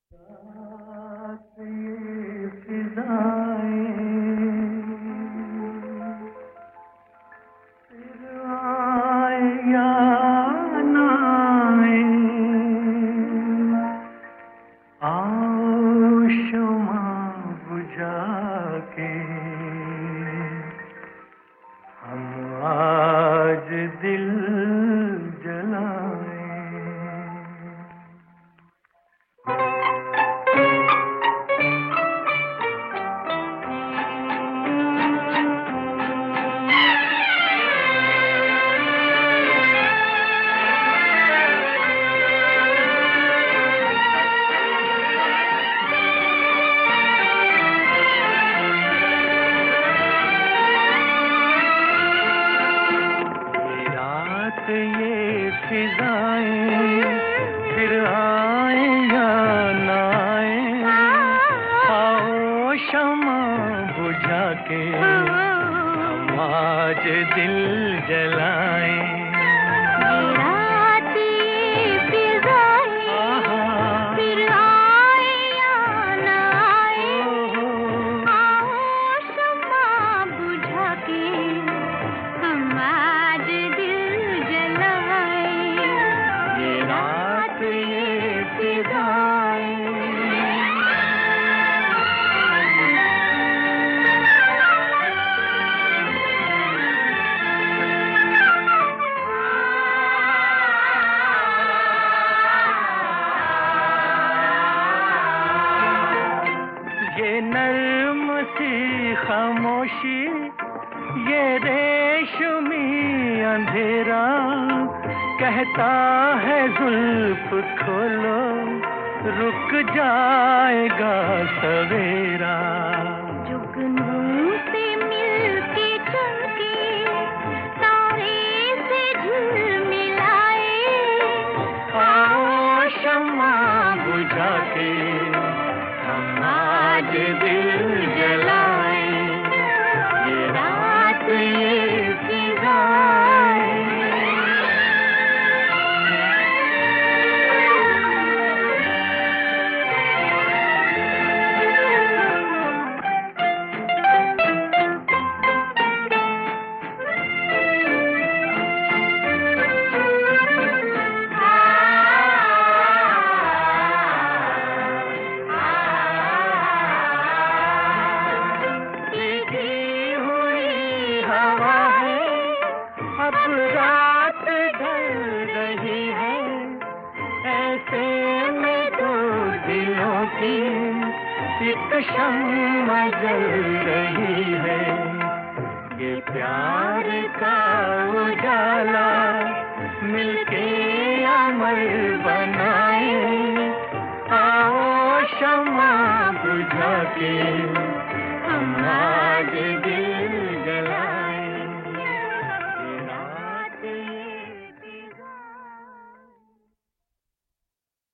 रात ये फिजाएं फिर आए या ना आए, आओ शमा बुझा के हम आज दिल जलाएं। ये फिजाएं फिर आए या ना आए, आओ शमा बुझा के हम आज दिल जलाएं। ये नर्म सी खामोशी, ये रेशमी अंधेरा कहता है जुल्फ खोलो, रुक जाएगा सवेरा। जुगनू से मिलके चमके तारे से झिलमिलाए, आओ शमा बुझा के हम आज दिल जलाएं। ये रात ये फिजाएं अब रात ढल रही है, ऐसे में दो दिलों की एक शम्मा जल रही है। ये प्यार का उजाला मिलके अमर बनाए, आओ शम्मा बुझा के